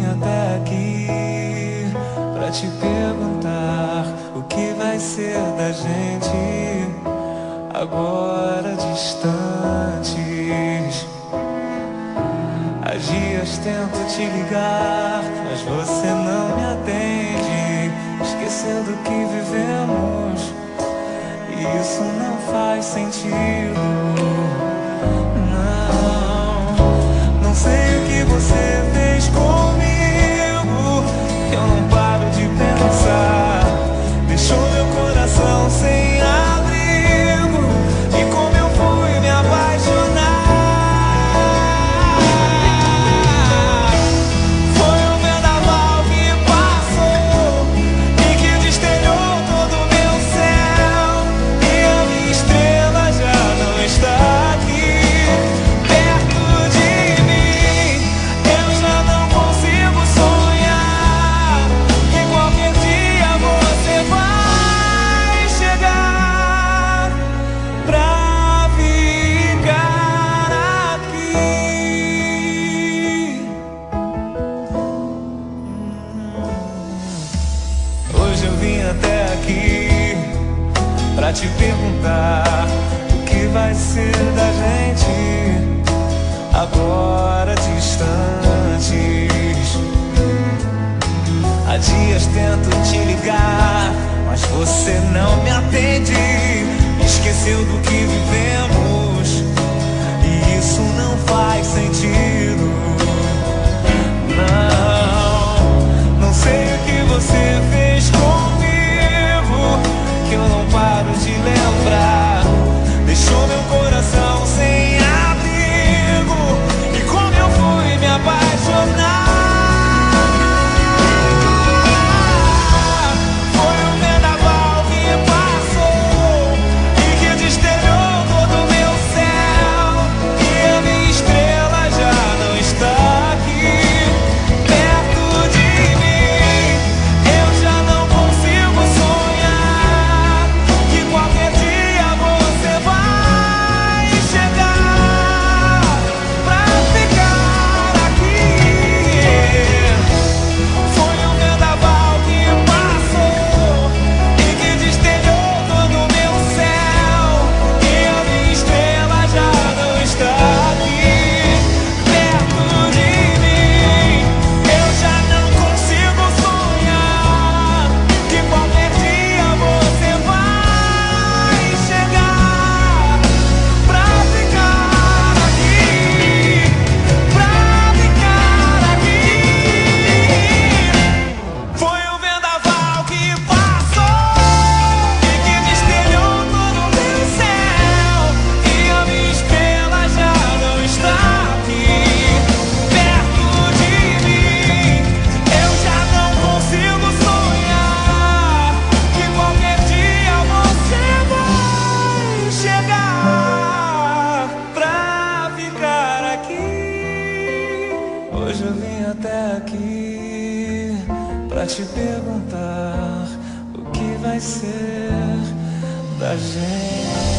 até aqui pra te perguntar o que vai ser da gente agora distantes. Há dias tento te ligar, mas você não me atende, esquecendo que vivemos, e isso não faz sentido. Não sei o que você fez comigo, eu não paro de pensar. Deixou meu coração sem abrigo, e como eu fui me apaixonar. Foi um vendaval que passou e que desterrou todo o meu céu, e a minha estrela já não está aqui perto de mim. Eu já não consigo sonhar que qualquer dia você vai chegar pra ficar aqui. Hoje eu vim até aqui pra te perguntar o que vai ser da gente agora distantes. Há dias tento te ligar, mas você não me atende, esqueceu do que vivemos, e isso não faz sentido. Não sei o que você fez comigo, que eu não paro de lembrar. Deixou meu coração sem abrigo, e como eu fui me apaixonar. Foi um vendaval que passou e que desterrou todo o meu céu, e a minha estrela já não está aqui perto de mim. Eu já não consigo sonhar que qualquer dia você vai chegar pra ficar aqui. Foi um vendaval que passou e que desterrou todo o meu céu, e a minha estrela já não está aqui perto de mim. Eu já não consigo sonhar que qualquer dia você vai chegar pra ficar aqui, pra ficar aqui. Foi o vendaval que passou e que desterrou todo o meu céu, e a minha estrela já não está aqui perto de mim. Eu já não consigo sonhar que qualquer dia você vai chegar pra ficar aqui. Hoje eu vim até aqui pra te perguntar o que vai ser da gente.